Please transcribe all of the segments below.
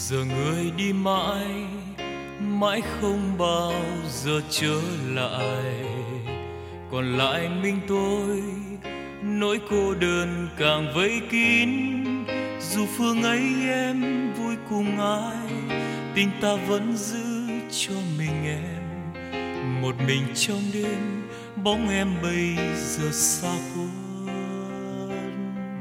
giờ người đi mãi mãi không bao giờ trở lại, còn lại mình tôi nỗi cô đơn càng vây kín. Dù phương ấy em vui cùng ai, tình ta vẫn giữ cho mình em. Một mình trong đêm bóng em bây giờ xa khuất.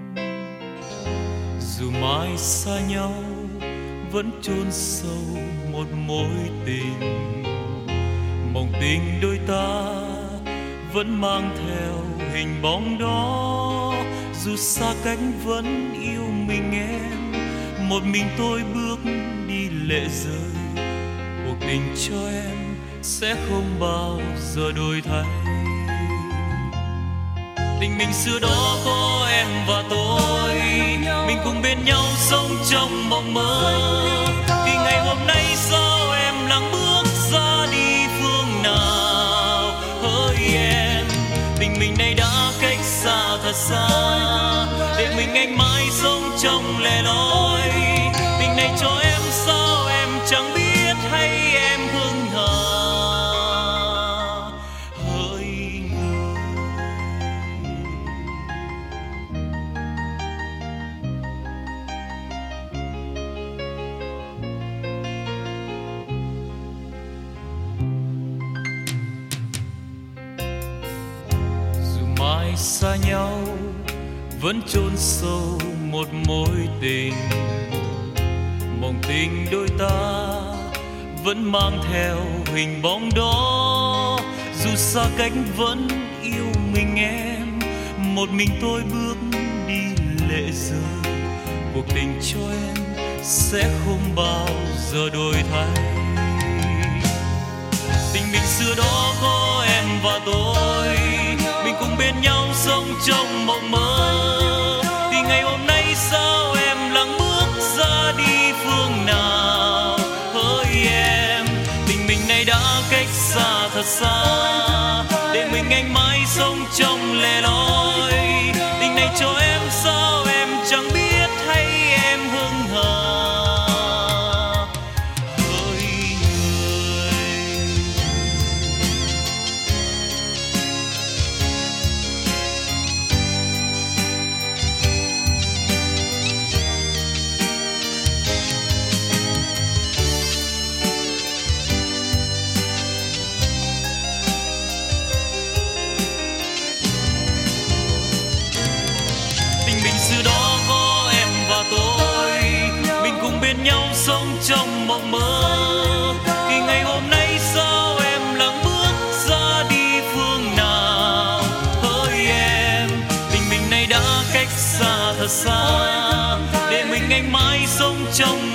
Dù mãi xa nhau vẫn chôn sâu một mối tình, mộng tình đôi ta vẫn mang theo hình bóng đó. Dù xa cách vẫn yêu mình em, một mình tôi bước đi lệ rơi. Cuộc tình cho em sẽ không bao giờ đổi thay. Tình mình xưa đó có em và tôi, mình cùng bên nhau sống trong mộng mơ. Thì ngày hôm nay sao em lặng bước ra đi phương nào? Hỡi em, tình mình này đã cách xa thật xa, để mình anh mãi sống trong lẻ loi. Tình này cho em sao em chẳng biết hay em hững hờ. Hỡi người, dù mãi xa nhau vẫn chôn sâu một mối tình, mộng tình đôi ta vẫn mang theo hình bóng đó. Dù xa cách vẫn yêu mình em, một mình tôi bước đi lệ rơi. Cuộc tình cho em sẽ không bao giờ đổi thay. Tình mình xưa đó có em và tôi, mình cùng bên nhau sống trong mộng mơ. Thì ngày hôm nay sao em lặng bước ra đi phương nào? Hỡi em, tình mình này đã cách xa thật xa, để mình anh mãi sống trong lẻ loi. Tình này cho em sao em chẳng biết hay em hững hờ. Xưa đó có em và tôi, mình cùng bên nhau sống trong mộng mơ. Thì ngày hôm nay sao em lặng bước ra đi phương nào? Hỡi em, tình mình này đã cách xa thật xa, để mình anh mãi sống trong